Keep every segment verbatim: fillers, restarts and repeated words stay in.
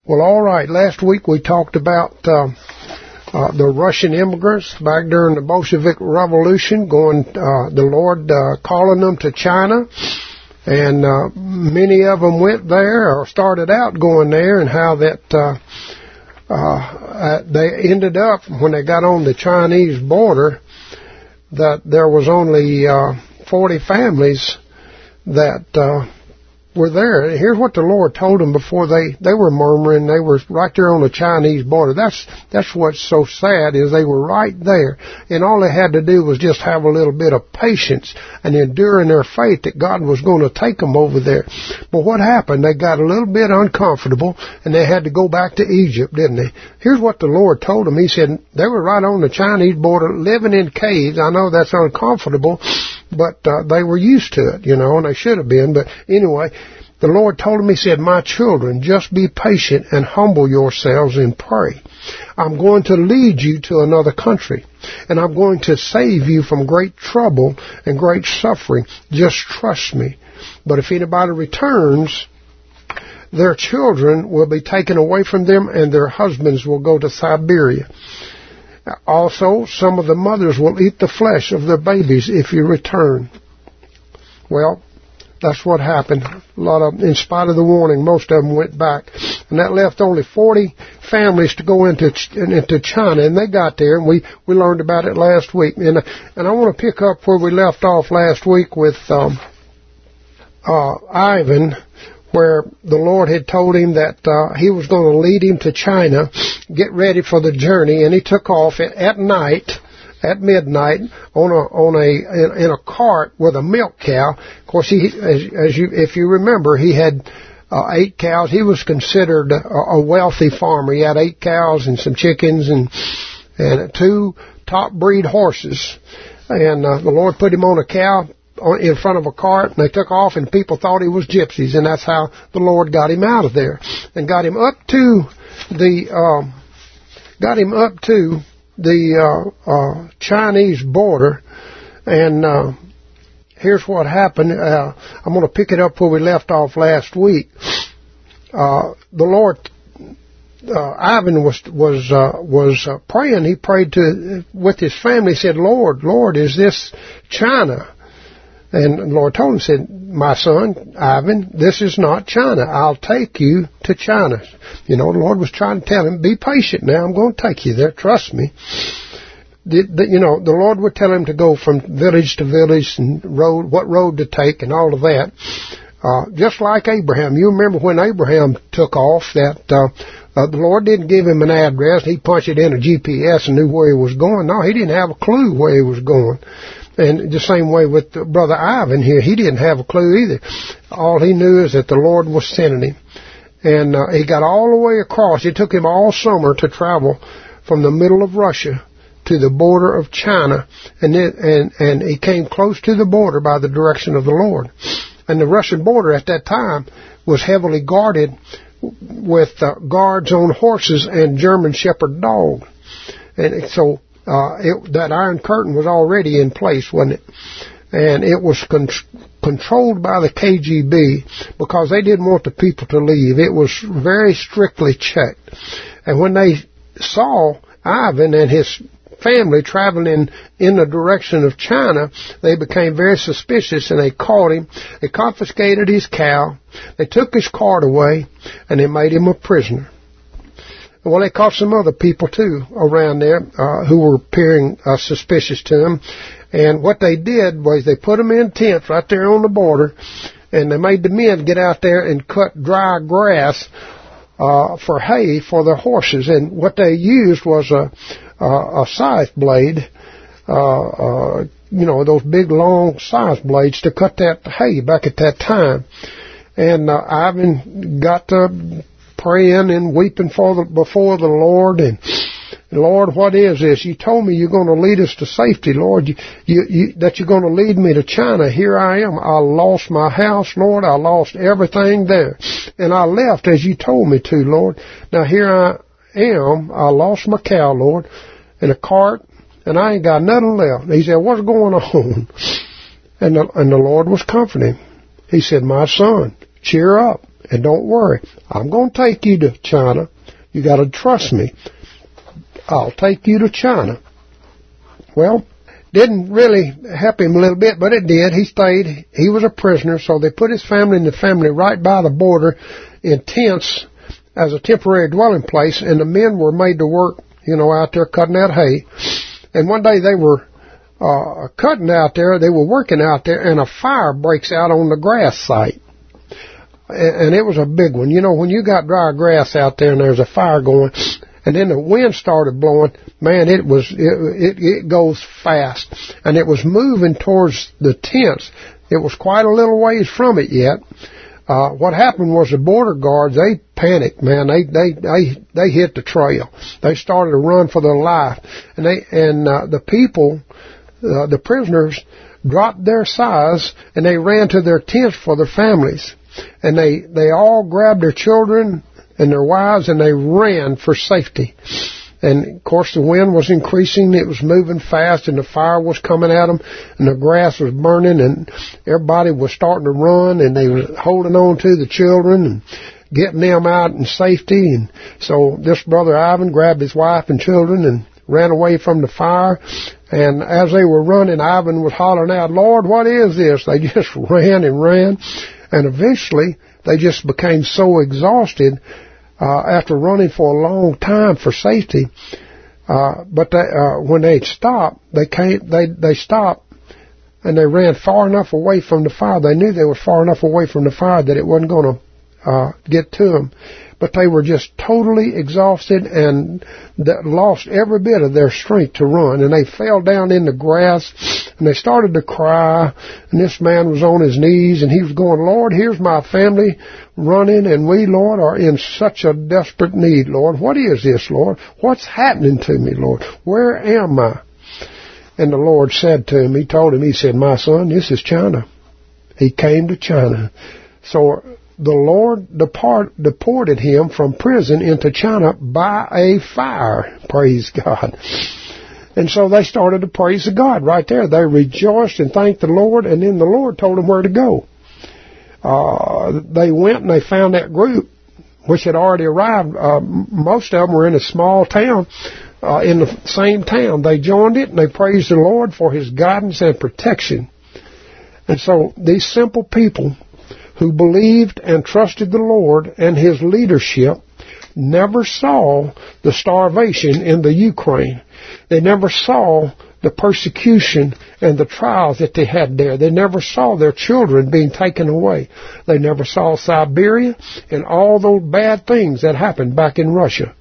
Well, all right. Last week we talked about uh, uh, the Russian immigrants back during the Bolshevik Revolution, going uh, the Lord uh, calling them to China, and uh, many of them went there or started out going there, and how that uh, uh, they ended up when they got on the Chinese border that there was only uh, forty families that uh, were there. Here's what the Lord told them before they, they were murmuring. They were right there on the Chinese border. That's that's what's so sad, is they were right there. And all they had to do was just have a little bit of patience and endure in their faith that God was going to take them over there. But what happened? They got a little bit uncomfortable, and they had to go back to Egypt, didn't they? Here's what the Lord told them. He said they were right on the Chinese border, living in caves. I know that's uncomfortable, but uh, they were used to it, you know, and they should have been. But anyway, the Lord told him, he said, my children, just be patient and humble yourselves and pray. I'm going to lead you to another country, and I'm going to save you from great trouble and great suffering. Just trust me. But if anybody returns, their children will be taken away from them, and their husbands will go to Siberia. Also, some of the mothers will eat the flesh of their babies if you return. Well, that's what happened. A lot of, in spite of the warning, most of them went back. And that left only forty families to go into into China. And they got there, and we, we learned about it last week. And, and I want to pick up where we left off last week with um, uh, Ivan, where the Lord had told him that uh, he was going to lead him to China, get ready for the journey, and he took off at, at night, at midnight, on a on a in, in a cart with a milk cow. Of course, he, as, as you if you remember, he had uh, eight cows. He was considered a, a wealthy farmer. He had eight cows and some chickens and and two top breed horses. And uh, the Lord put him on a cow in front of a cart, and they took off, and people thought he was gypsies, and that's how the Lord got him out of there and got him up to the um, got him up to the uh, uh, Chinese border. And uh, here's what happened. Uh, I'm going to pick it up where we left off last week. Uh, the Lord, uh, Ivan was was uh, was uh, praying. He prayed to with his family. He said, "Lord, Lord, is this China?" And the Lord told him, said, my son, Ivan, this is not China. I'll take you to China. You know, the Lord was trying to tell him, be patient now. I'm going to take you there. Trust me. The, the, you know, the Lord would tell him to go from village to village and road, what road to take and all of that. Uh, just like Abraham. You remember when Abraham took off that, uh, uh, the Lord didn't give him an address. He punched it in a G P S and knew where he was going. No, he didn't have a clue where he was going. And the same way with Brother Ivan here, he didn't have a clue either. All he knew is that the Lord was sending him. And uh, he got all the way across. It took him all summer to travel from the middle of Russia to the border of China. And, it, and, and he came close to the border by the direction of the Lord. And the Russian border at that time was heavily guarded with uh, guards on horses and German Shepherd dogs. And so Uh, it, that Iron Curtain was already in place, wasn't it? And it was con- controlled by the K G B because they didn't want the people to leave. It was very strictly checked. And when they saw Ivan and his family traveling in the direction of China, they became very suspicious, and they caught him. They confiscated his cow. They took his cart away, and they made him a prisoner. Well, they caught some other people, too, around there uh, who were appearing uh, suspicious to them. And what they did was they put them in tents right there on the border, and they made the men get out there and cut dry grass uh, for hay for their horses. And what they used was a, a, a scythe blade, uh, uh, you know, those big, long scythe blades to cut that hay back at that time. And uh, Ivan got to praying and weeping for the, before the Lord, and Lord, what is this? You told me you're going to lead us to safety, Lord, you, you, you, that you're going to lead me to China. Here I am. I lost my house, Lord. I lost everything there. And I left as you told me to, Lord. Now here I am. I lost my cow, Lord, in a cart, and I ain't got nothing left. He said, what's going on? And the, and the Lord was comforting him. He said, my son, cheer up. And don't worry, I'm going to take you to China. You got to trust me. I'll take you to China. Well, didn't really help him a little bit, but it did. He stayed. He was a prisoner, so they put his family and the family right by the border in tents as a temporary dwelling place, and the men were made to work, you know, out there cutting out hay. And one day they were uh, cutting out there, they were working out there, and a fire breaks out on the grass site. And it was a big one. You know, when you got dry grass out there and there's a fire going, and then the wind started blowing, man, it was, it, it, it goes fast. And it was moving towards the tents. It was quite a little ways from it yet. Uh, what happened was the border guards, they panicked, man. They, they, they, they hit the trail. They started to run for their life. And they, and, uh, the people, uh, the prisoners dropped their size and they ran to their tents for their families. And they, they all grabbed their children and their wives and they ran for safety. And, of course, the wind was increasing. It was moving fast and the fire was coming at them and the grass was burning and everybody was starting to run and they were holding on to the children and getting them out in safety. And so this brother Ivan grabbed his wife and children and ran away from the fire. And as they were running, Ivan was hollering out, "Lord, what is this?" They just ran and ran. And eventually, they just became so exhausted uh, after running for a long time for safety. Uh, but they, uh, when they stopped, they came, they they stopped, and they ran far enough away from the fire. They knew they were far enough away from the fire that it wasn't going to uh, get to them. But they were just totally exhausted and that lost every bit of their strength to run. And they fell down in the grass and they started to cry. And this man was on his knees and he was going, "Lord, here's my family running and we, Lord, are in such a desperate need, Lord. What is this, Lord? What's happening to me, Lord? Where am I?" And the Lord said to him, he told him, he said, "My son, this is China." He came to China. So the Lord depart, deported him from prison into China by a fire. Praise God. And so they started to praise God right there. They rejoiced and thanked the Lord, and then the Lord told them where to go. Uh, they went and they found that group, which had already arrived. Uh, most of them were in a small town, uh, in the same town. They joined it, and they praised the Lord for His guidance and protection. And so these simple people who believed and trusted the Lord and His leadership never saw the starvation in the Ukraine. They never saw the persecution and the trials that they had there. They never saw their children being taken away. They never saw Siberia and all those bad things that happened back in Russia.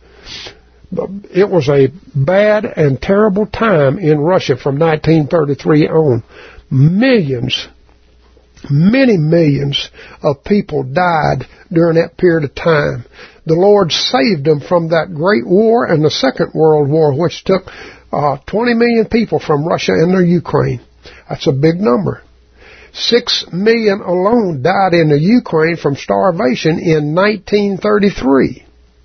It was a bad and terrible time in Russia from nineteen thirty-three on. Millions Many millions of people died during that period of time. The Lord saved them from that great war and the Second World War, which took uh, twenty million people from Russia and their Ukraine. That's a big number. Six million alone died in the Ukraine from starvation in nineteen thirty-three.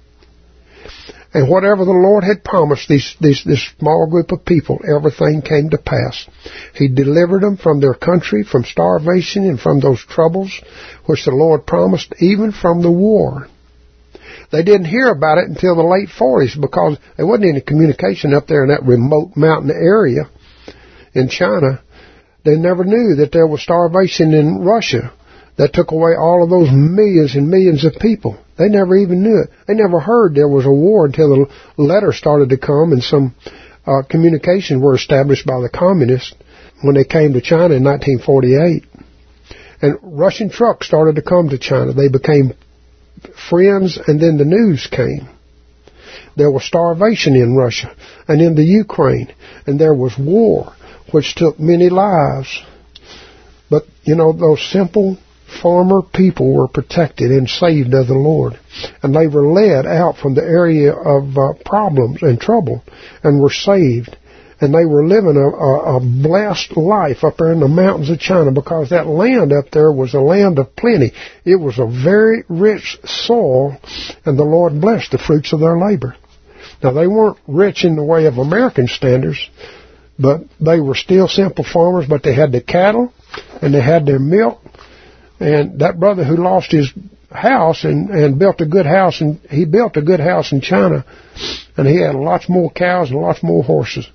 And whatever the Lord had promised these, these, this small group of people, everything came to pass. He delivered them from their country, from starvation and from those troubles, which the Lord promised, even from the war. They didn't hear about it until the late forties because there wasn't any communication up there in that remote mountain area in China. They never knew that there was starvation in Russia that took away all of those millions and millions of people. They never even knew it. They never heard there was a war until the letters started to come and some uh, communications were established by the communists when they came to China in nineteen forty-eight. And Russian trucks started to come to China. They became friends, and then the news came. There was starvation in Russia and in the Ukraine, and there was war, which took many lives. But, you know, those simple farmer people were protected and saved of the Lord. And they were led out from the area of uh, problems and trouble and were saved. And they were living a, a, a blessed life up there in the mountains of China because that land up there was a land of plenty. It was a very rich soil, and the Lord blessed the fruits of their labor. Now, they weren't rich in the way of American standards, but they were still simple farmers, but they had the cattle and they had their milk. And that brother who lost his house and, and built a good house, and he built a good house in China, and he had lots more cows and lots more horses.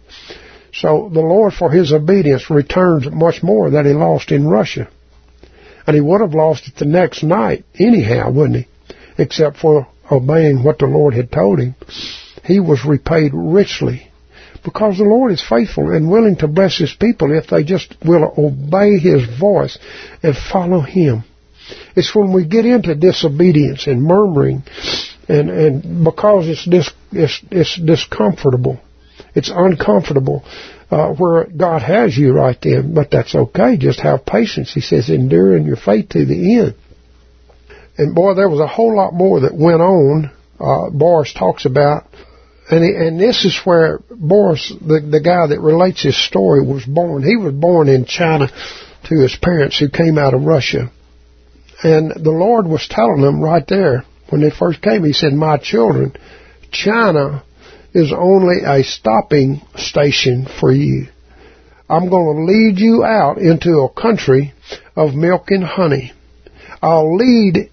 So the Lord, for his obedience, returns much more that he lost in Russia. And he would have lost it the next night anyhow, wouldn't he? Except for obeying what the Lord had told him. He was repaid richly, because the Lord is faithful and willing to bless his people if they just will obey his voice and follow him. It's when we get into disobedience and murmuring, and, and because it's, dis, it's, it's discomfortable, it's uncomfortable, uh, where God has you right then, but that's okay. Just have patience. He says, endure in your faith to the end. And boy, there was a whole lot more that went on. Uh, Boris talks about, and he, and this is where Boris, the, the guy that relates his story, was born. He was born in China to his parents who came out of Russia. And the Lord was telling them right there when they first came, he said, my children, China is only a stopping station for you. I'm going to lead you out into a country of milk and honey. I'll lead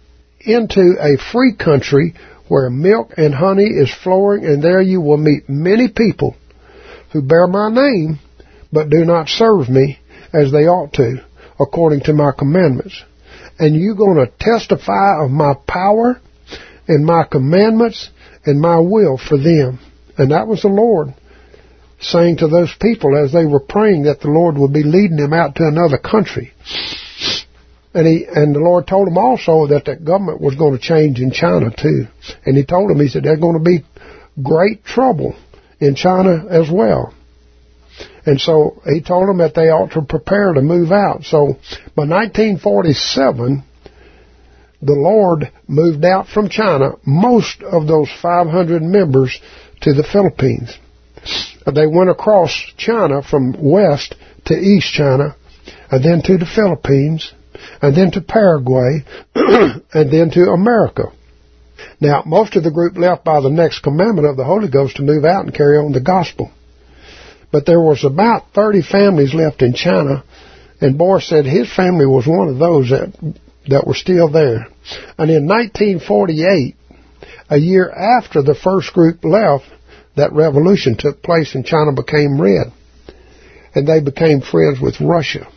into a free country where milk and honey is flowing, and there you will meet many people who bear my name but do not serve me as they ought to, according to my commandments. And you're going to testify of my power and my commandments and my will for them. And that was the Lord saying to those people as they were praying that the Lord would be leading them out to another country. And he and the Lord told them also that the government was going to change in China too. And he told them, he said, there's going to be great trouble in China as well. And so he told them that they ought to prepare to move out. So by nineteen forty-seven, the Lord moved out from China most of those five hundred members to the Philippines. They went across China from west to east China, and then to the Philippines, and then to Paraguay, and then to America. Now, most of the group left by the next commandment of the Holy Ghost to move out and carry on the gospel. But there was about thirty families left in China, and Boris said his family was one of those that that were still there. And in nineteen forty-eight, a year after the first group left, that revolution took place and China became red. And they became friends with Russia.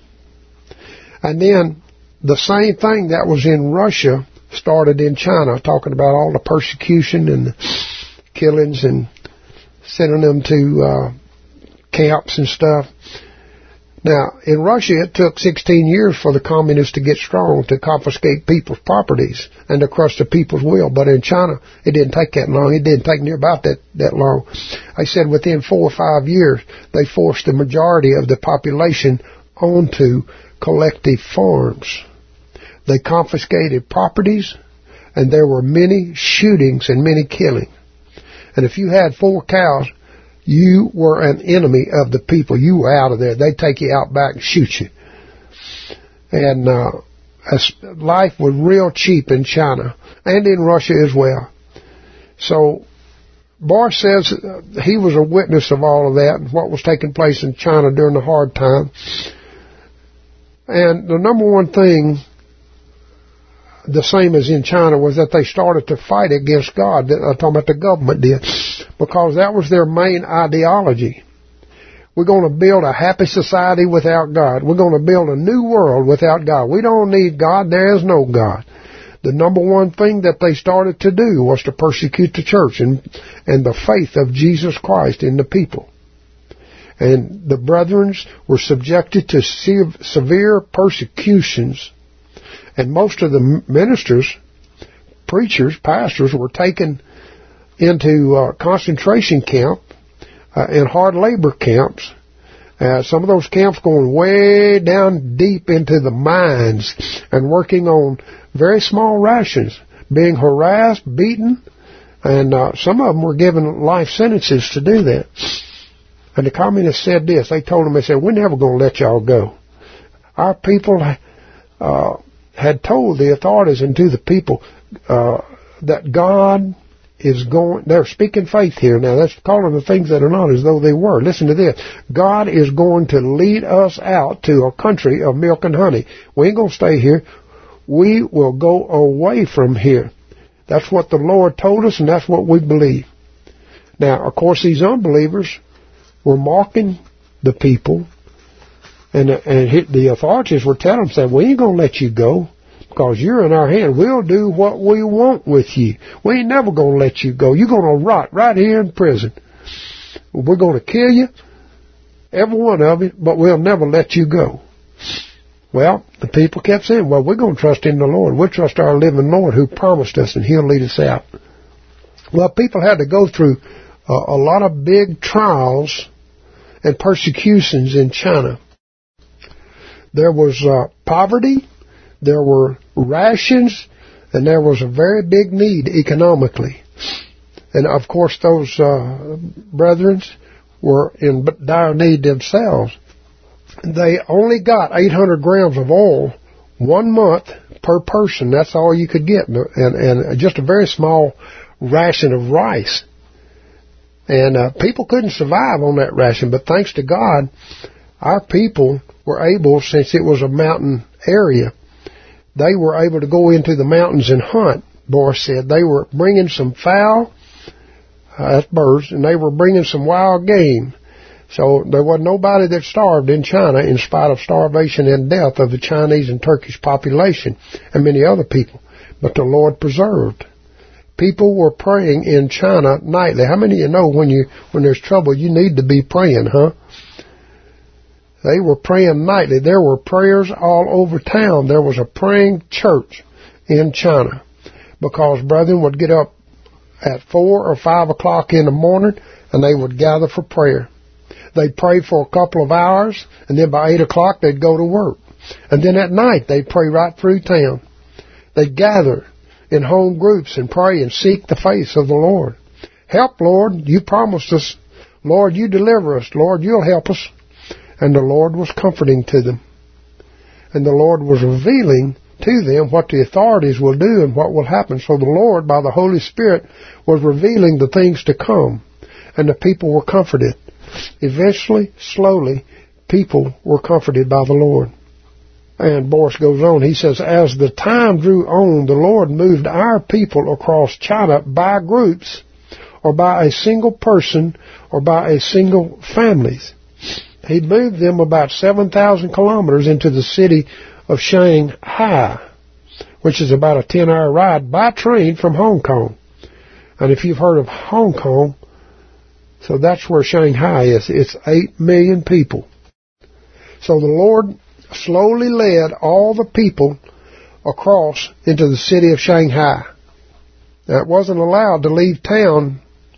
And then the same thing that was in Russia started in China, talking about all the persecution and the killings and sending them to uh, camps and stuff. Now, in Russia, it took sixteen years for the communists to get strong to confiscate people's properties and to crush the people's will. But in China, it didn't take that long. It didn't take near about that, that long. I said within four or five years, they forced the majority of the population onto collective farms. They confiscated properties, and there were many shootings and many killings. And if you had four cows, you were an enemy of the people. You were out of there. They'd take you out back and shoot you. And uh, life was real cheap in China and in Russia as well. So Boris says he was a witness of all of that and what was taking place in China during the hard time. And the number one thing, the same as in China, was that they started to fight against God. I'm talking about the government did, because that was their main ideology. We're going to build a happy society without God. We're going to build a new world without God. We don't need God. There is no God. The number one thing that they started to do was to persecute the church and, and the faith of Jesus Christ in the people. And the brethren were subjected to severe persecutions. And most of the ministers, preachers, pastors were taken into uh, concentration camp uh, and hard labor camps. Uh, some of those camps going way down deep into the mines and working on very small rations, being harassed, beaten, and uh, some of them were given life sentences to do that. And the communists said this. They told them, they said, we're never going to let y'all go. Our people uh, had told the authorities and to the people uh, that God is going, they're speaking faith here now. That's calling the things that are not as though they were. Listen to this. God is going to lead us out to a country of milk and honey. We ain't going to stay here. we will go away from here. That's what the Lord told us, and that's what we believe. Now, of course, these unbelievers were mocking the people, and, and the authorities were telling them, saying, we ain't going to let you go because you're in our hand. We'll do what we want with you. We ain't never going to let you go. You're going to rot right here in prison. We're going to kill you, every one of you, but we'll never let you go. Well, the people kept saying, well, we're going to trust in the Lord. We'll trust our living Lord who promised us, and He'll lead us out. Well, people had to go through uh, a lot of big trials and persecutions in China. There was uh, poverty, there were rations, and there was a very big need economically. And, of course, those uh, brethren were in dire need themselves. They only got eight hundred grams of oil one month per person. That's all you could get, and, and just a very small ration of rice. And uh, people couldn't survive on that ration, but thanks to God, our people were able, since it was a mountain area, they were able to go into the mountains and hunt. Boris said they were bringing some fowl, uh, that's birds, and they were bringing some wild game. So there wasn't nobody that starved in China in spite of starvation and death of the Chinese and Turkish population and many other people. But the Lord preserved. People were praying in China nightly. How many of you know when you when there's trouble you need to be praying, huh? They were praying nightly. There were prayers all over town. There was a praying church in China because brethren would get up at four or five o'clock in the morning and they would gather for prayer. They'd pray for a couple of hours, and then by eight o'clock they'd go to work. And then at night they'd pray right through town. They'd gather in home groups and pray and seek the face of the Lord. Help, Lord, you promised us. Lord, you deliver us. Lord, you'll help us. And the Lord was comforting to them. And the Lord was revealing to them what the authorities will do and what will happen. So the Lord, by the Holy Spirit, was revealing the things to come. And the people were comforted. Eventually, slowly, people were comforted by the Lord. And Boris goes on, he says, as the time drew on, the Lord moved our people across China by groups, or by a single person, or by a single families. He moved them about seven thousand kilometers into the city of Shanghai, which is about a ten-hour ride by train from Hong Kong. And if you've heard of Hong Kong, so that's where Shanghai is. It's eight million people. So the Lord slowly led all the people across into the city of Shanghai. Now, it wasn't allowed to leave town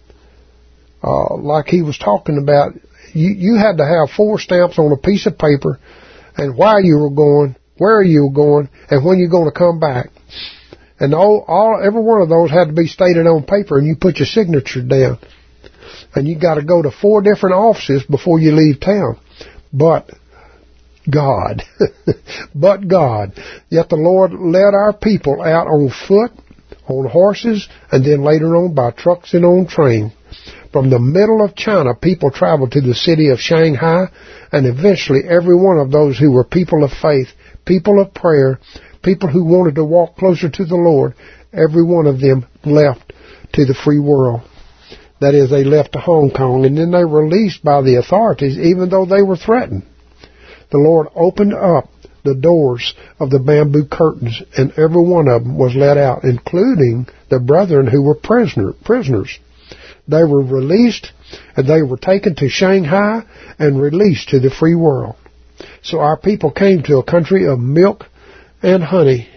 uh, like he was talking about. You, you had to have four stamps on a piece of paper and why you were going, where you were going, and when you're going to come back. And all, all every one of those had to be stated on paper, and you put your signature down. And you got to go to four different offices before you leave town. But God, but God. Yet the Lord led our people out on foot, on horses, and then later on by trucks and on train. From the middle of China, people traveled to the city of Shanghai, and eventually every one of those who were people of faith, people of prayer, people who wanted to walk closer to the Lord, every one of them left to the free world. That is, they left to Hong Kong, and then they were released by the authorities, even though they were threatened. The Lord opened up the doors of the bamboo curtains, and every one of them was let out, including the brethren who were prisoner, prisoners. They were released, and they were taken to Shanghai and released to the free world. So our people came to a country of milk and honey.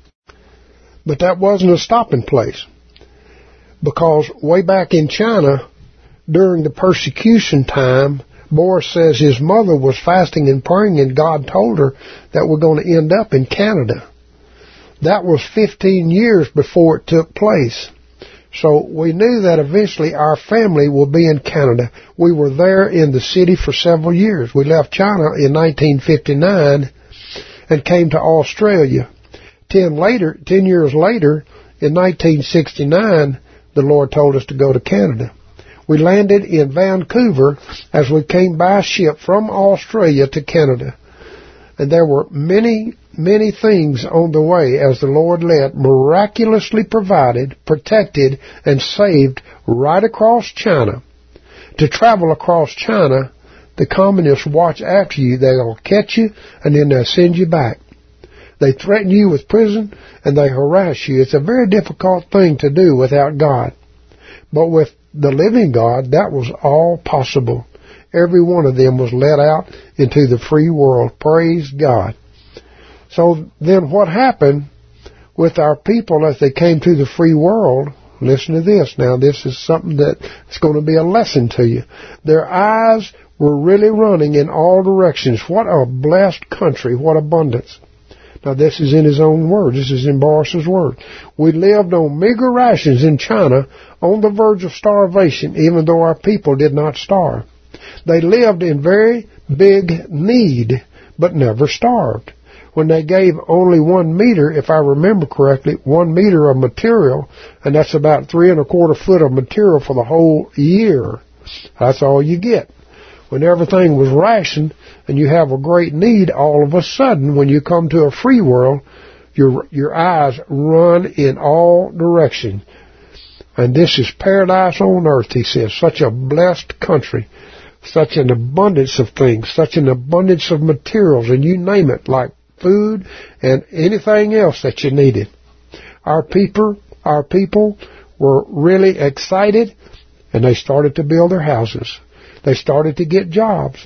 But that wasn't a stopping place. Because way back in China, during the persecution time, Boris says his mother was fasting and praying, and God told her that we're going to end up in Canada. That was fifteen years before it took place. So we knew that eventually our family will be in Canada. We were there in the city for several years. We left China in nineteen fifty-nine and came to Australia. Ten later, ten years later, in nineteen sixty-nine, the Lord told us to go to Canada. We landed in Vancouver as we came by ship from Australia to Canada. And there were many many things on the way as the Lord led, miraculously provided, protected, and saved right across China. To travel across China, the communists watch after you. They'll catch you, and then they'll send you back. They threaten you with prison, and they harass you. It's a very difficult thing to do without God. But with the living God, that was all possible. Every one of them was let out into the free world. Praise God. So then what happened with our people as they came to the free world? Listen to this. Now, this is something that's going to be a lesson to you. Their eyes were really running in all directions. What a blessed country. What abundance. Now, this is in his own word. This is in Boris's word. We lived on meager rations in China on the verge of starvation, even though our people did not starve. They lived in very big need, but never starved. When they gave only one meter, if I remember correctly, one meter of material, and that's about three and a quarter foot of material for the whole year. That's all you get. When everything was rationed and you have a great need, all of a sudden, when you come to a free world, your your eyes run in all directions. And this is paradise on earth, he says. Such a blessed country. Such an abundance of things. Such an abundance of materials. And you name it, like food and anything else that you needed. Our people, our people were really excited, and they started to build their houses. They started to get jobs.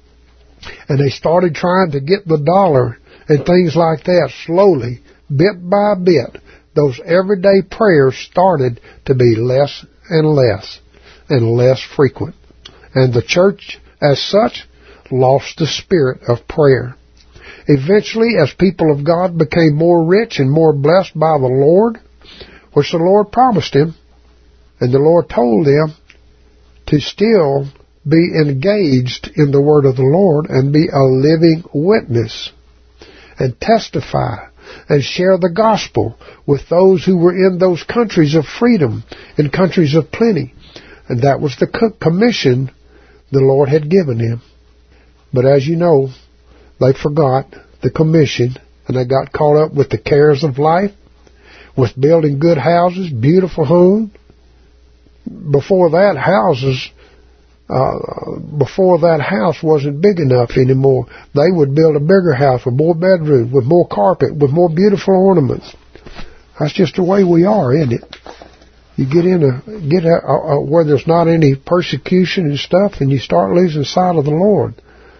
And they started trying to get the dollar and things like that slowly, bit by bit. Those everyday prayers started to be less and less and less frequent. And the church, as such, lost the spirit of prayer. Eventually, as people of God became more rich and more blessed by the Lord, which the Lord promised him, and the Lord told them to still be engaged in the word of the Lord and be a living witness and testify and share the gospel with those who were in those countries of freedom, in countries of plenty. And that was the commission the Lord had given him. But as you know, they forgot the commission, and they got caught up with the cares of life, with building good houses, beautiful homes. Before that, houses, uh, before that house wasn't big enough anymore. They would build a bigger house with more bedrooms, with more carpet, with more beautiful ornaments. That's just the way we are, isn't it? You get in a, get a, a, where there's not any persecution and stuff, and you start losing sight of the Lord.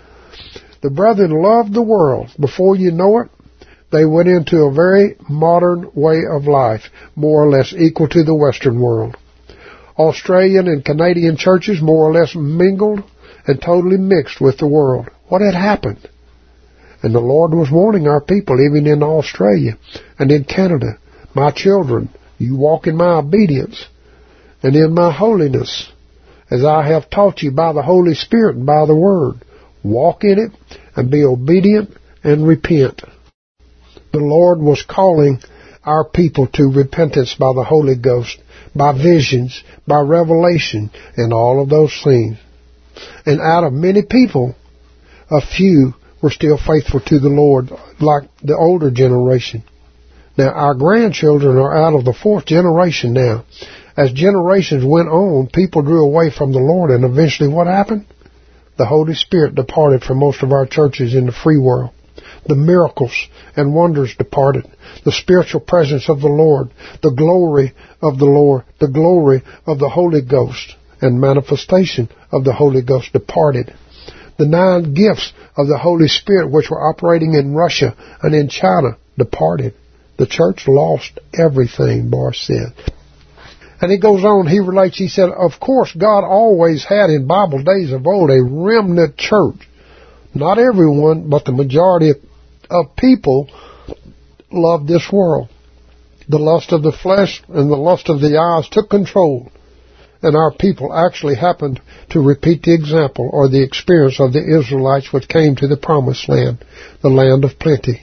The brethren loved the world. Before you know it, they went into a very modern way of life, more or less equal to the Western world. Australian and Canadian churches more or less mingled and totally mixed with the world. What had happened? And the Lord was warning our people, even in Australia and in Canada, my children, you walk in my obedience and in my holiness, as I have taught you by the Holy Spirit and by the Word. Walk in it and be obedient and repent. The Lord was calling our people to repentance by the Holy Ghost, by visions, by revelation, and all of those things. And out of many people, a few were still faithful to the Lord, like the older generation. Now, our grandchildren are out of the fourth generation now. As generations went on, people drew away from the Lord, and eventually what happened? The Holy Spirit departed from most of our churches in the free world. The miracles and wonders departed. The spiritual presence of the Lord, the glory of the Lord, the glory of the Holy Ghost, and manifestation of the Holy Ghost departed. The nine gifts of the Holy Spirit which were operating in Russia and in China departed. The church lost everything, Boris said. And he goes on, he relates, he said, of course God always had in Bible days of old a remnant church. Not everyone, but the majority of people loved this world. The lust of the flesh and the lust of the eyes took control. And our people actually happened to repeat the example or the experience of the Israelites which came to the promised land, the land of plenty.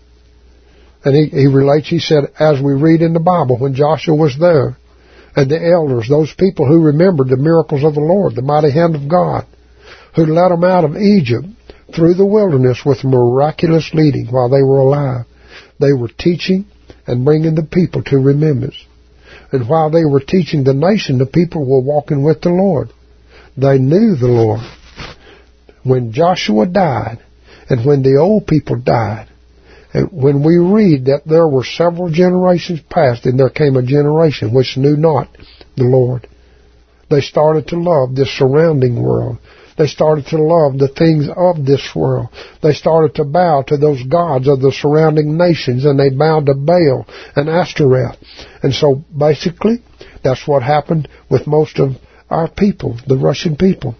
And he, he relates, he said, as we read in the Bible, when Joshua was there, and the elders, those people who remembered the miracles of the Lord, the mighty hand of God, who led them out of Egypt, through the wilderness with miraculous leading while they were alive. They were teaching and bringing the people to remembrance. And while they were teaching the nation, the people were walking with the Lord. They knew the Lord. When Joshua died, and when the old people died, and when we read that there were several generations past, and there came a generation which knew not the Lord, they started to love this surrounding world. They started to love the things of this world. They started to bow to those gods of the surrounding nations, and they bowed to Baal and Ashtoreth. And so basically, that's what happened with most of our people, the Russian people.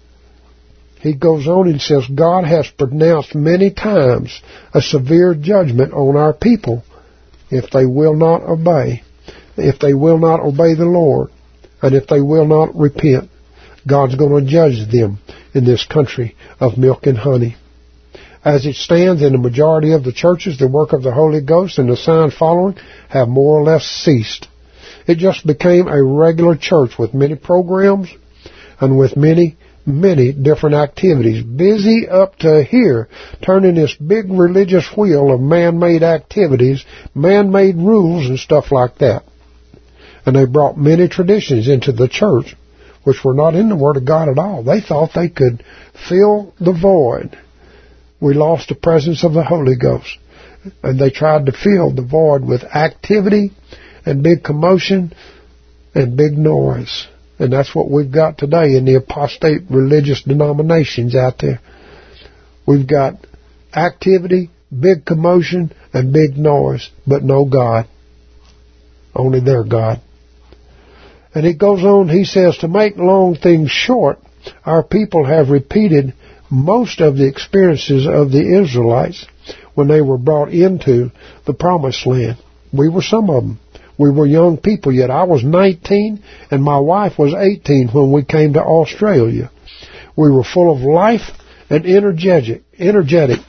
He goes on and says, God has pronounced many times a severe judgment on our people if they will not obey, if they will not obey the Lord, and if they will not repent. God's going to judge them in this country of milk and honey. As it stands in the majority of the churches, the work of the Holy Ghost and the signs following have more or less ceased. It just became a regular church with many programs and with many, many different activities. Busy up to here, turning this big religious wheel of man-made activities, man-made rules and stuff like that. And they brought many traditions into the church which were not in the Word of God at all. They thought they could fill the void. We lost the presence of the Holy Ghost. And they tried to fill the void with activity and big commotion and big noise. And that's what we've got today in the apostate religious denominations out there. We've got activity, big commotion, and big noise, but no God. Only their God. And he goes on, he says, to make long things short, our people have repeated most of the experiences of the Israelites when they were brought into the Promised Land. We were some of them. We were young people yet. I was nineteen and my wife was eighteen when we came to Australia. We were full of life and energetic. energetic.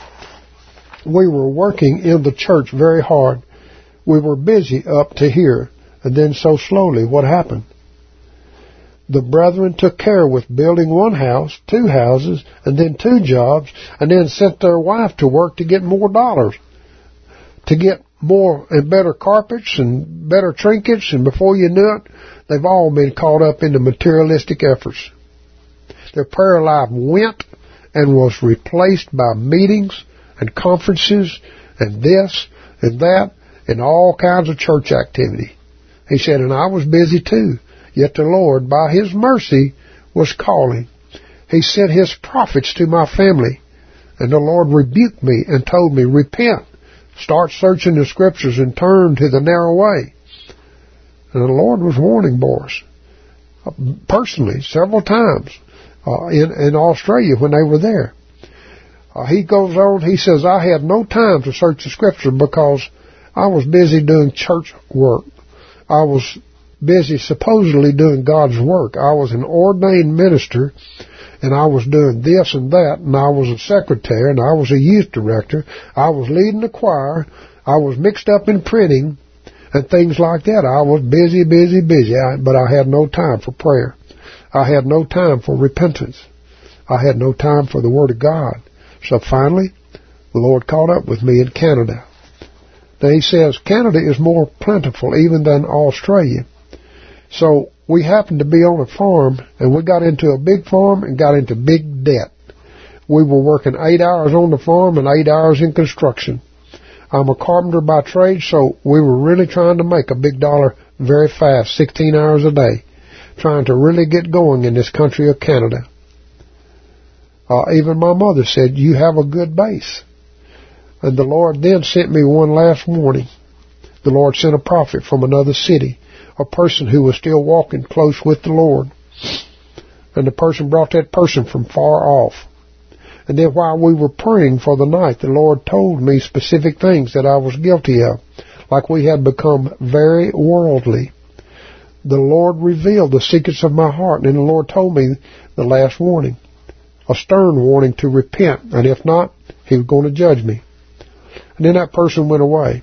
We were working in the church very hard. We were busy up to here. And then so slowly, what happened? The brethren took care with building one house, two houses, and then two jobs, and then sent their wife to work to get more dollars, to get more and better carpets and better trinkets, and before you knew it, they've all been caught up in the materialistic efforts. Their prayer life went and was replaced by meetings and conferences and this and that and all kinds of church activity. He said, and I was busy too, yet the Lord, by His mercy, was calling. He sent His prophets to my family, and the Lord rebuked me and told me, repent, start searching the Scriptures and turn to the narrow way. And the Lord was warning Boris, personally, several times uh, in, in Australia when they were there. Uh, he goes on, he says, I had no time to search the Scripture because I was busy doing church work. I was busy supposedly doing God's work. I was an ordained minister, and I was doing this and that, and I was a secretary, and I was a youth director. I was leading the choir. I was mixed up in printing and things like that. I was busy, busy, busy, I, but I had no time for prayer. I had no time for repentance. I had no time for the Word of God. So finally, the Lord caught up with me in Canada. Now he says Canada is more plentiful even than Australia. So we happened to be on a farm, and we got into a big farm and got into big debt. We were working eight hours on the farm and eight hours in construction. I'm a carpenter by trade, so we were really trying to make a big dollar very fast, sixteen hours a day, trying to really get going in this country of Canada. Uh, even my mother said, you have a good base. And the Lord then sent me one last warning. The Lord sent a prophet from another city, a person who was still walking close with the Lord. And the person brought that person from far off. And then while we were praying for the night, the Lord told me specific things that I was guilty of, like we had become very worldly. The Lord revealed the secrets of my heart, and the Lord told me the last warning, a stern warning to repent, and if not, He was going to judge me. And then that person went away.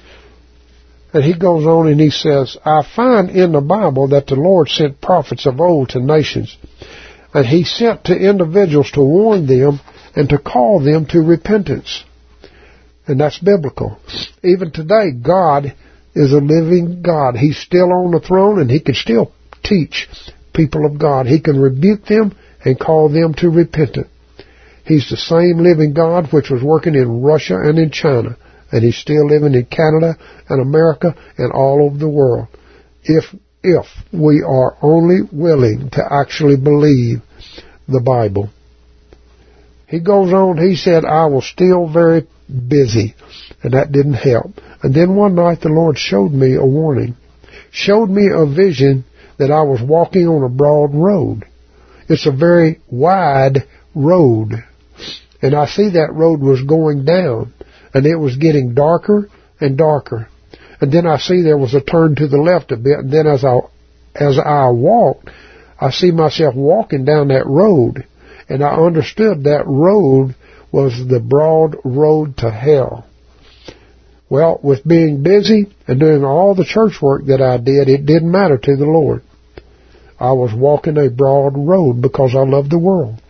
And he goes on and he says, I find in the Bible that the Lord sent prophets of old to nations. And He sent to individuals to warn them and to call them to repentance. And that's biblical. Even today, God is a living God. He's still on the throne, and He can still teach people of God. He can rebuke them and call them to repentance. He's the same living God which was working in Russia and in China, and He's still living in Canada and America and all over the world. If if we are only willing to actually believe the Bible. He goes on, he said, I was still very busy, and that didn't help. And then one night the Lord showed me a warning, showed me a vision that I was walking on a broad road. It's a very wide road, and I see that road was going down, and it was getting darker and darker. And then I see there was a turn to the left a bit, and then as I, as I walked, I see myself walking down that road, and I understood that road was the broad road to hell. Well, with being busy and doing all the church work that I did, it didn't matter to the Lord. I was walking a broad road because I loved the world.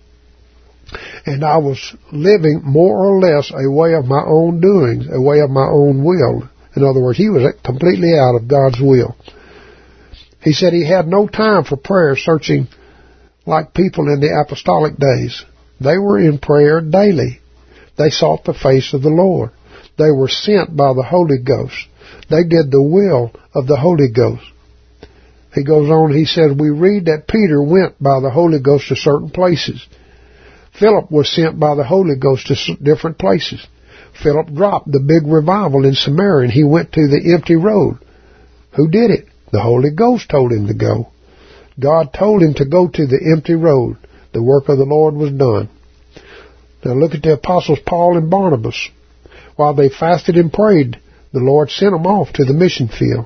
And I was living more or less a way of my own doings, a way of my own will. In other words, he was completely out of God's will. He said he had no time for prayer searching like people in the apostolic days. They were in prayer daily. They sought the face of the Lord. They were sent by the Holy Ghost. They did the will of the Holy Ghost. He goes on, he says, we read that Peter went by the Holy Ghost to certain places. Philip was sent by the Holy Ghost to different places. Philip dropped the big revival in Samaria, and he went to the empty road. Who did it? The Holy Ghost told him to go. God told him to go to the empty road. The work of the Lord was done. Now look at the apostles Paul and Barnabas. While they fasted and prayed, the Lord sent them off to the mission field.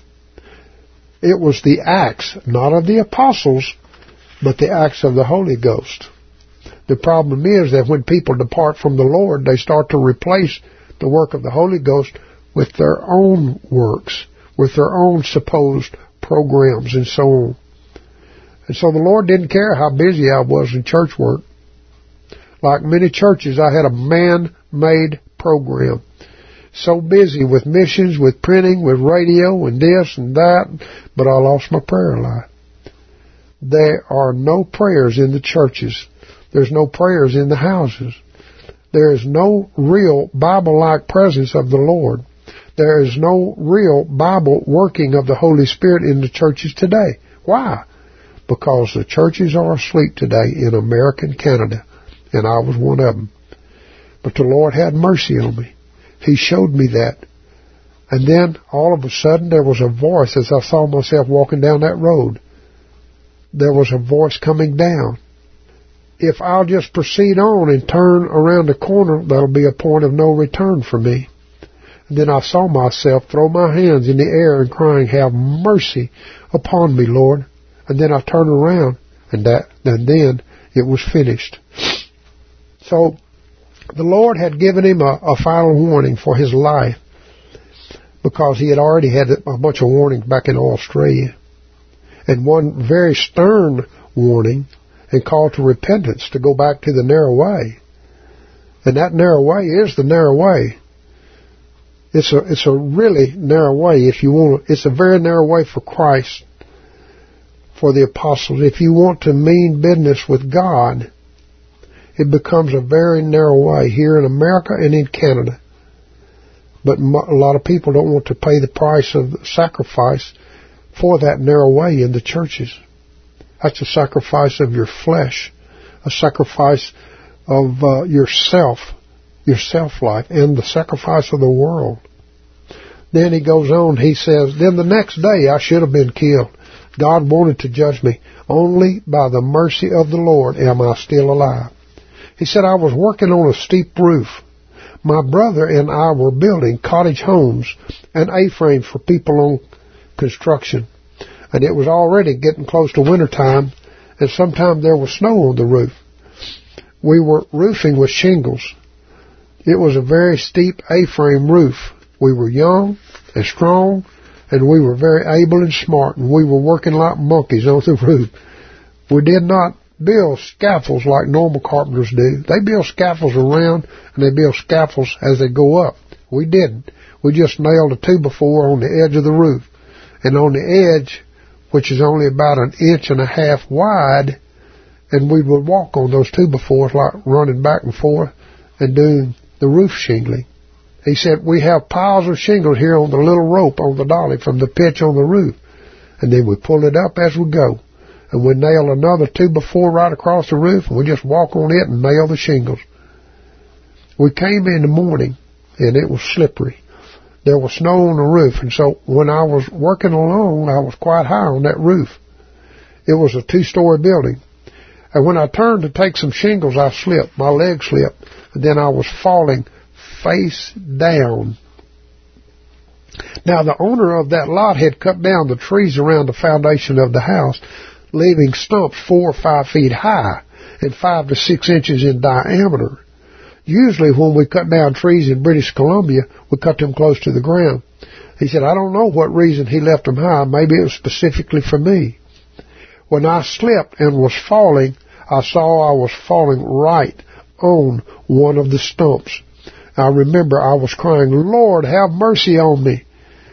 It was the acts, not of the apostles, but the acts of the Holy Ghost. The problem is that when people depart from the Lord, they start to replace the work of the Holy Ghost with their own works, with their own supposed programs and so on. And so the Lord didn't care how busy I was in church work. Like many churches, I had a man-made program. So busy with missions, with printing, with radio, and this and that, but I lost my prayer life. There are no prayers in the churches. There's no prayers in the houses. There is no real Bible-like presence of the Lord. There is no real Bible working of the Holy Spirit in the churches today. Why? Because the churches are asleep today in America and Canada, and I was one of them. But the Lord had mercy on me. He showed me that. And then, all of a sudden, there was a voice as I saw myself walking down that road. There was a voice coming down. If I'll just proceed on and turn around the corner, that'll be a point of no return for me. And then I saw myself throw my hands in the air and crying, have mercy upon me, Lord. And then I turned around, and that, and then it was finished. So, the Lord had given him a, a final warning for his life, because he had already had a bunch of warnings back in Australia. And one very stern warning, and call to repentance, to go back to the narrow way. And that narrow way is the narrow way. It's a it's a really narrow way if you want. It's a very narrow way for Christ, for the apostles. If you want to mean business with God, it becomes a very narrow way here in America and in Canada. But a lot of people don't want to pay the price of the sacrifice for that narrow way in the churches. That's a sacrifice of your flesh, a sacrifice of uh, yourself, your self-life, and the sacrifice of the world. Then he goes on, he says, then the next day I should have been killed. God wanted to judge me. Only by the mercy of the Lord am I still alive. He said, I was working on a steep roof. My brother and I were building cottage homes and A-frames for people on construction. And it was already getting close to wintertime, and sometimes there was snow on the roof. We were roofing with shingles. It was a very steep A-frame roof. We were young and strong, and we were very able and smart, and we were working like monkeys on the roof. We did not build scaffolds like normal carpenters do. They build scaffolds around, and they build scaffolds as they go up. We didn't. We just nailed a two by four on the edge of the roof. And on the edge, which is only about an inch and a half wide, and we would walk on those two by fours like running back and forth and doing the roof shingling. He said, we have piles of shingles here on the little rope on the dolly from the pitch on the roof. And then we pull it up as we go. And we nail another two by four right across the roof, and we just walk on it and nail the shingles. We came in the morning, and it was slippery. There was snow on the roof, and so when I was working along, I was quite high on that roof. It was a two-story building. And when I turned to take some shingles, I slipped. My leg slipped. And then I was falling face down. Now, the owner of that lot had cut down the trees around the foundation of the house, leaving stumps four or five feet high and five to six inches in diameter. Usually when we cut down trees in British Columbia, we cut them close to the ground. He said, I don't know what reason he left them high. Maybe it was specifically for me. When I slipped and was falling, I saw I was falling right on one of the stumps. I remember I was crying, Lord, have mercy on me.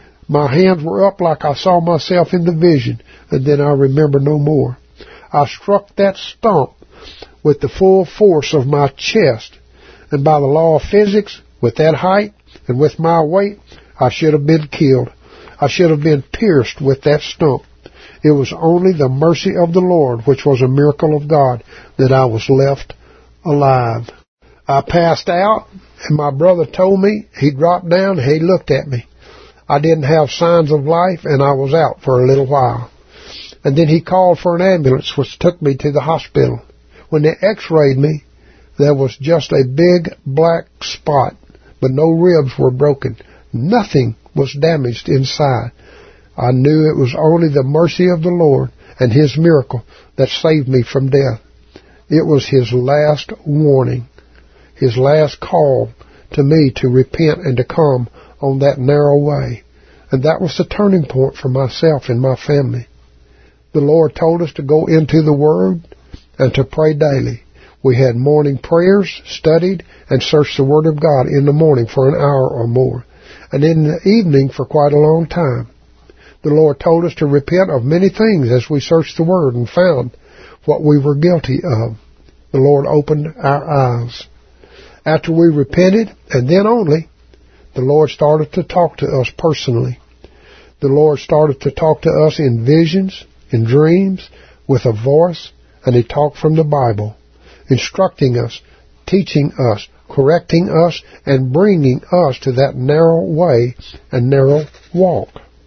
My hands were up like I saw myself in the vision, and then I remember no more. I struck that stump with the full force of my chest, and by the law of physics, with that height and with my weight, I should have been killed. I should have been pierced with that stump. It was only the mercy of the Lord, which was a miracle of God, that I was left alive. I passed out, and my brother told me. He dropped down, and he looked at me. I didn't have signs of life, and I was out for a little while. And then he called for an ambulance, which took me to the hospital. When they x-rayed me, there was just a big black spot, but no ribs were broken. Nothing was damaged inside. I knew it was only the mercy of the Lord and His miracle that saved me from death. It was His last warning, His last call to me to repent and to come on that narrow way. And that was the turning point for myself and my family. The Lord told us to go into the Word and to pray daily. We had morning prayers, studied, and searched the Word of God in the morning for an hour or more, and in the evening for quite a long time. The Lord told us to repent of many things as we searched the Word and found what we were guilty of. The Lord opened our eyes. After we repented, and then only, the Lord started to talk to us personally. The Lord started to talk to us in visions, in dreams, with a voice, and He talked from the Bible, instructing us, teaching us, correcting us, and bringing us to that narrow way and narrow walk.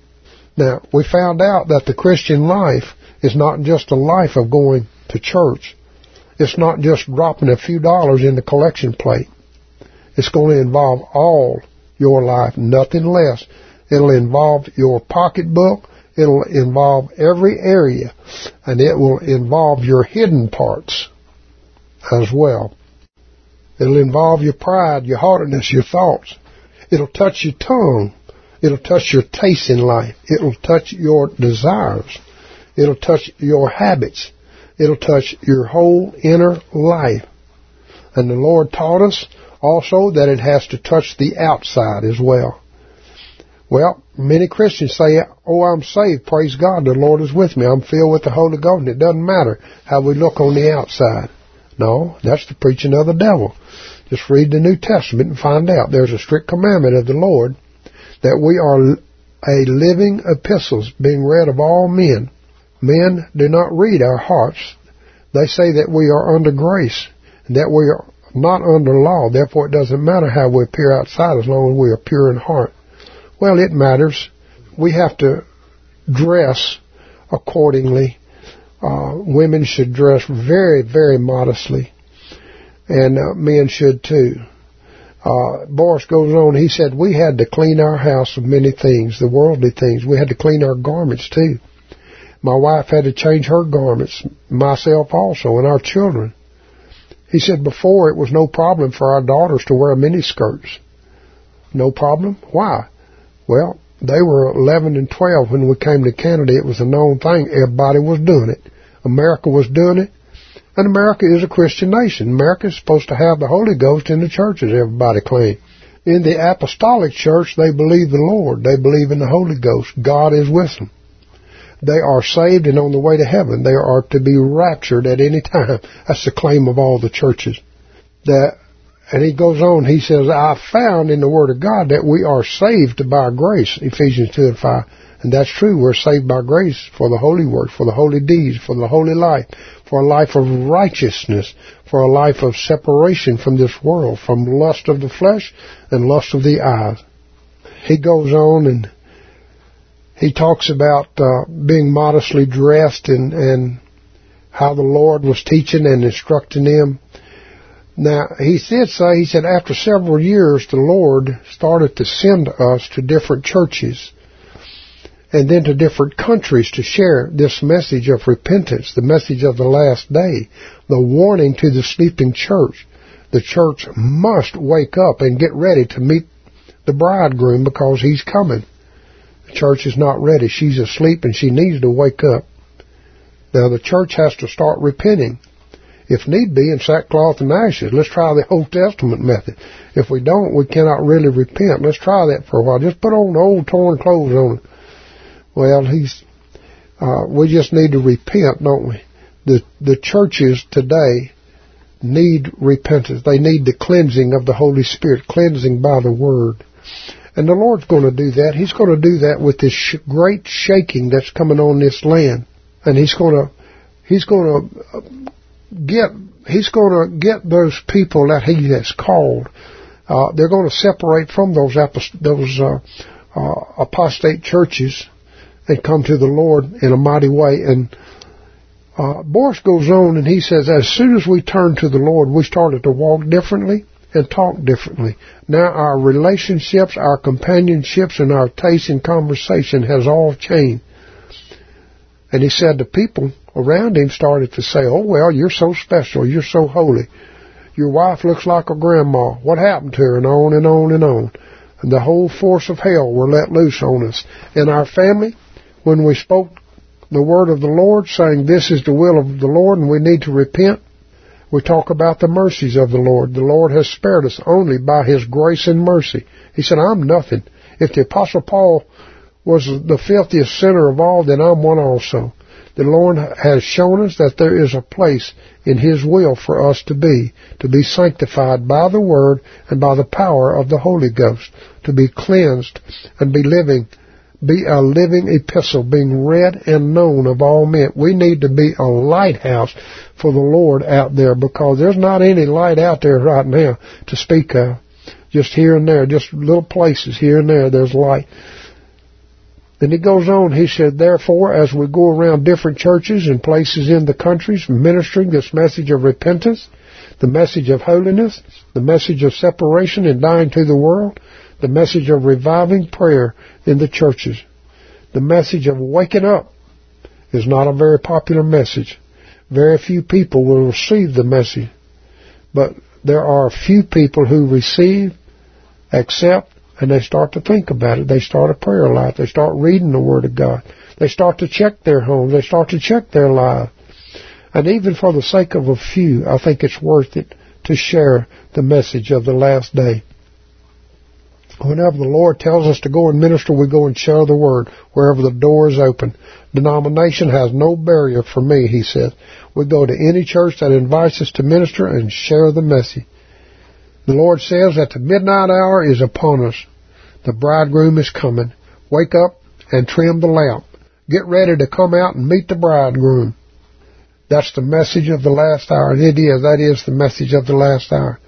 Now, we found out that the Christian life is not just a life of going to church. It's not just dropping a few dollars in the collection plate. It's going to involve all your life, nothing less. It'll involve your pocketbook. It'll involve every area, and it will involve your hidden parts as well. It'll involve your pride, your haughtiness, your thoughts. It'll touch your tongue. It'll touch your taste in life. It'll touch your desires. It'll touch your habits. It'll touch your whole inner life. And the Lord taught us also that it has to touch the outside as well. Well, many Christians say, oh, I'm saved, praise God, the Lord is with me, I'm filled with the Holy Ghost, and it doesn't matter how we look on the outside. No, that's the preaching of the devil. Just read the New Testament and find out. There's a strict commandment of the Lord that we are a living epistles being read of all men. Men do not read our hearts. They say that we are under grace and that we are not under law. Therefore, it doesn't matter how we appear outside as long as we are pure in heart. Well, it matters. We have to dress accordingly. Uh, women should dress very, very modestly, and uh, men should too. Uh, Boris goes on, he said, we had to clean our house of many things, the worldly things. We had to clean our garments too. My wife had to change her garments, myself also, and our children. He said before it was no problem for our daughters to wear miniskirts. No problem? Why? Well, they were eleven and twelve when we came to Canada. It was a known thing. Everybody was doing it. America was doing it. And America is a Christian nation. America is supposed to have the Holy Ghost in the churches, everybody claims. In the apostolic church, they believe the Lord. They believe in the Holy Ghost. God is with them. They are saved and on the way to heaven. They are to be raptured at any time. That's the claim of all the churches. That, and he goes on, he says, I found in the Word of God that we are saved by grace, Ephesians two and five. And that's true. We're saved by grace for the holy work, for the holy deeds, for the holy life, for a life of righteousness, for a life of separation from this world, from lust of the flesh and lust of the eyes. He goes on and he talks about uh, being modestly dressed and, and how the Lord was teaching and instructing them. Now, he did say, he said, after several years, the Lord started to send us to different churches and then to different countries to share this message of repentance, the message of the last day, the warning to the sleeping church. The church must wake up and get ready to meet the bridegroom because he's coming. The church is not ready. She's asleep and she needs to wake up. Now, the church has to start repenting. If need be, in sackcloth and ashes. Let's try the Old Testament method. If we don't, we cannot really repent. Let's try that for a while. Just put on the old torn clothes on it. Well, he's, uh, we just need to repent, don't we? The, the churches today need repentance. They need the cleansing of the Holy Spirit, cleansing by the Word. And the Lord's going to do that. He's going to do that with this sh- great shaking that's coming on this land. And He's going to, He's going to get, He's going to get those people that He has called. Uh, they're going to separate from those, apost- those, uh, uh, apostate churches and come to the Lord in a mighty way. And uh, Boris goes on and he says, as soon as we turned to the Lord, we started to walk differently and talk differently. Now our relationships, our companionships, and our taste in conversation has all changed. And he said the people around him started to say, oh, well, you're so special, you're so holy. Your wife looks like a grandma. What happened to her? And on and on and on. And the whole force of hell were let loose on us. In our family, when we spoke the word of the Lord, saying this is the will of the Lord and we need to repent, we talk about the mercies of the Lord. The Lord has spared us only by His grace and mercy. He said, I'm nothing. If the Apostle Paul was the filthiest sinner of all, then I'm one also. The Lord has shown us that there is a place in His will for us to be, to be sanctified by the Word and by the power of the Holy Ghost, to be cleansed and be living be a living epistle, being read and known of all men. We need to be a lighthouse for the Lord out there, because there's not any light out there right now to speak of. Just here and there, just little places here and there, there's light. Then he goes on, he said, therefore, as we go around different churches and places in the countries ministering this message of repentance, the message of holiness, the message of separation and dying to the world, the message of reviving prayer in the churches, the message of waking up is not a very popular message. Very few people will receive the message. But there are a few people who receive, accept, and they start to think about it. They start a prayer life. They start reading the Word of God. They start to check their homes. They start to check their lives. And even for the sake of a few, I think it's worth it to share the message of the last day. Whenever the Lord tells us to go and minister, we go and share the Word wherever the door is open. Denomination has no barrier for me, he said. We go to any church that invites us to minister and share the message. The Lord says that the midnight hour is upon us. The bridegroom is coming. Wake up and trim the lamp. Get ready to come out and meet the bridegroom. That's the message of the last hour. And it is. That is the message of the last hour.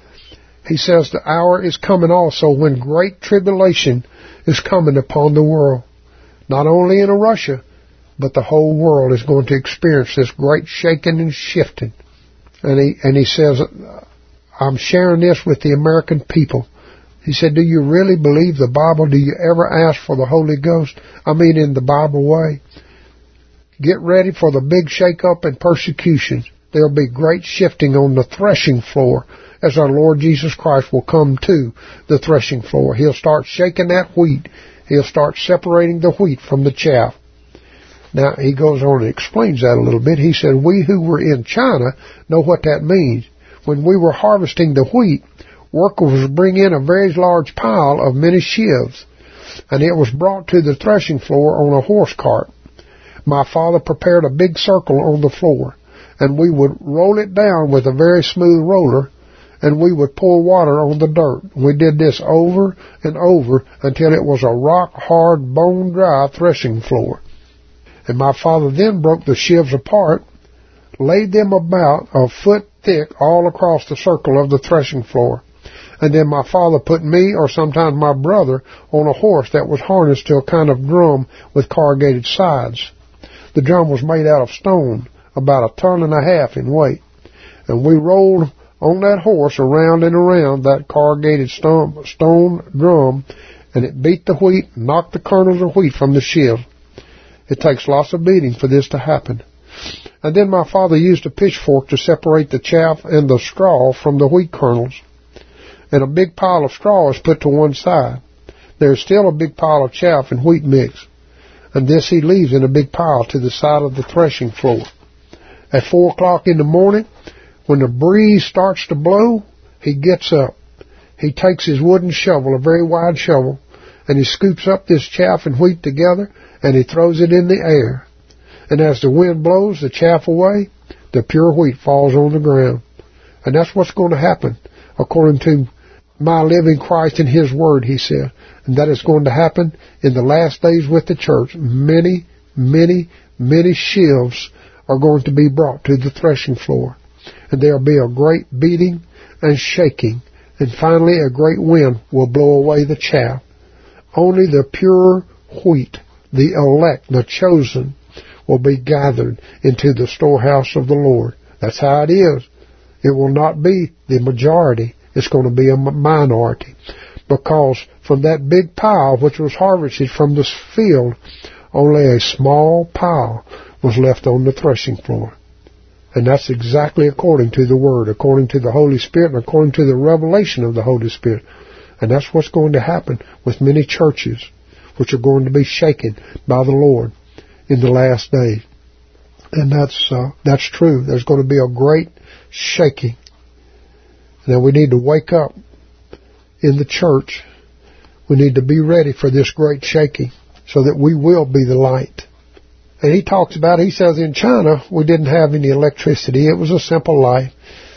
He says the hour is coming also when great tribulation is coming upon the world. Not only in Russia, but the whole world is going to experience this great shaking and shifting. And he, and he says, I'm sharing this with the American people. He said, do you really believe the Bible? Do you ever ask for the Holy Ghost? I mean, in the Bible way. Get ready for the big shake-up and persecutions. There'll be great shifting on the threshing floor as our Lord Jesus Christ will come to the threshing floor. He'll start shaking that wheat. He'll start separating the wheat from the chaff. Now, he goes on and explains that a little bit. He said, we who were in China know what that means. When we were harvesting the wheat, workers would bring in a very large pile of many sheaves, and it was brought to the threshing floor on a horse cart. My father prepared a big circle on the floor, and we would roll it down with a very smooth roller, and we would pour water on the dirt. We did this over and over until it was a rock-hard, bone-dry threshing floor. And my father then broke the sheaves apart, laid them about a foot thick all across the circle of the threshing floor. And then my father put me, or sometimes my brother, on a horse that was harnessed to a kind of drum with corrugated sides. The drum was made out of stone, about a ton and a half in weight. And we rolled on that horse around and around that corrugated stone, stone drum, and it beat the wheat, knocked the kernels of wheat from the sheaves. It takes lots of beating for this to happen. And then my father used a pitchfork to separate the chaff and the straw from the wheat kernels. And a big pile of straw is put to one side. There's still a big pile of chaff and wheat mix. And this he leaves in a big pile to the side of the threshing floor. At four o'clock in the morning, when the breeze starts to blow, he gets up. He takes his wooden shovel, a very wide shovel, and he scoops up this chaff and wheat together, and he throws it in the air. And as the wind blows the chaff away, the pure wheat falls on the ground. And that's what's going to happen, according to my living Christ and His Word, he said. And that is going to happen in the last days with the church. Many, many, many sheaves are going to be brought to the threshing floor. And there will be a great beating and shaking. And finally a great wind will blow away the chaff. Only the pure wheat, the elect, the chosen, will be gathered into the storehouse of the Lord. That's how it is. It will not be the majority. It's going to be a minority. Because from that big pile which was harvested from this field, only a small pile was left on the threshing floor. And that's exactly according to the Word, according to the Holy Spirit, and according to the revelation of the Holy Spirit. And that's what's going to happen with many churches, which are going to be shaken by the Lord in the last days. And that's uh, that's true. There's going to be a great shaking. Now we need to wake up in the church. We need to be ready for this great shaking so that we will be the light. And he talks about, he says in China we didn't have any electricity. It was a simple life.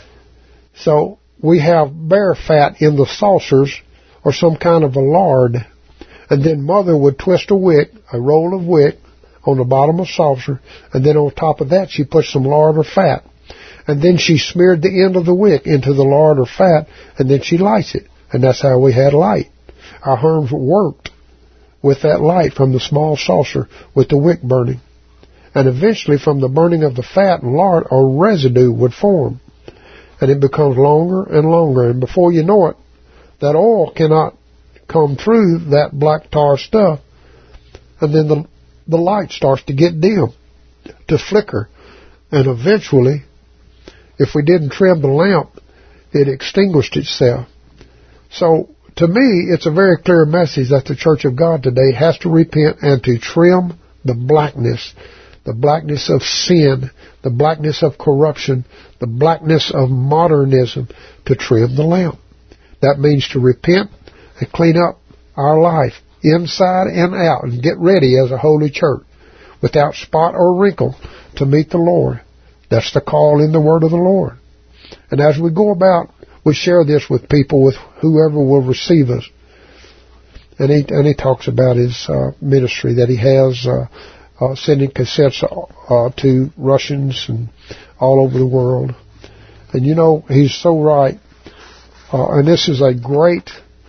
So we have bear fat in the saucers or some kind of a lard. And then Mother would twist a wick, a roll of wick, on the bottom of the saucer, and then on top of that she put some lard or fat. And then she smeared the end of the wick into the lard or fat, and then she lights it. And that's how we had light. Our homes worked with that light from the small saucer with the wick burning. And eventually from the burning of the fat and lard, a residue would form. And it becomes longer and longer. And before you know it, that oil cannot come through that black tar stuff. And then the, the light starts to get dim, to flicker. And eventually, if we didn't trim the lamp, it extinguished itself. So, to me, it's a very clear message that the Church of God today has to repent and to trim the blackness, the blackness of sin, the blackness of corruption, the blackness of modernism, to trim the lamp. That means to repent and clean up our life, inside and out, and get ready as a holy church, without spot or wrinkle, to meet the Lord. That's the call in the word of the Lord. And as we go about, we share this with people, with whoever will receive us. And he, and he talks about his uh, ministry, that he has uh, uh, sending cassettes uh, to Russians and all over the world. And you know, he's so right. Uh, and this is a great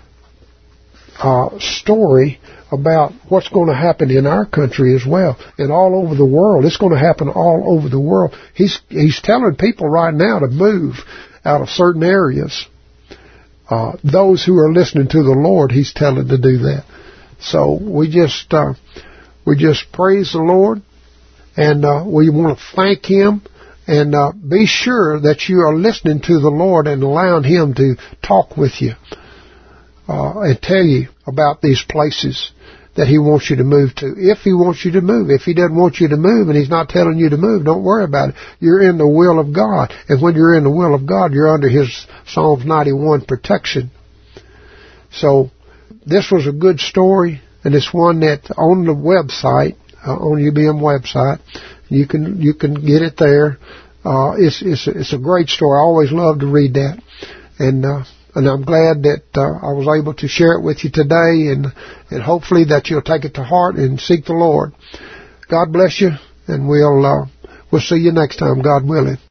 uh, story about what's going to happen in our country as well, and all over the world. It's going to happen all over the world. He's he's telling people right now to move out of certain areas. Uh, those who are listening to the Lord, he's telling to do that. So we just uh, we just praise the Lord, and uh, we want to thank Him, and uh, be sure that you are listening to the Lord and allowing Him to talk with you uh, and tell you about these places that He wants you to move to. If He wants you to move. If He doesn't want you to move and He's not telling you to move, don't worry about it. You're in the will of God. And when you're in the will of God, you're under His Psalms ninety-one protection. So this was a good story, and it's one that on the website, uh, on U B M website, you can you can get it there. Uh, it's it's it's a great story. I always love to read that, and uh, and I'm glad that uh, I was able to share it with you today, and and hopefully that you'll take it to heart and seek the Lord. God bless you, and we'll uh, we'll see you next time, God willing.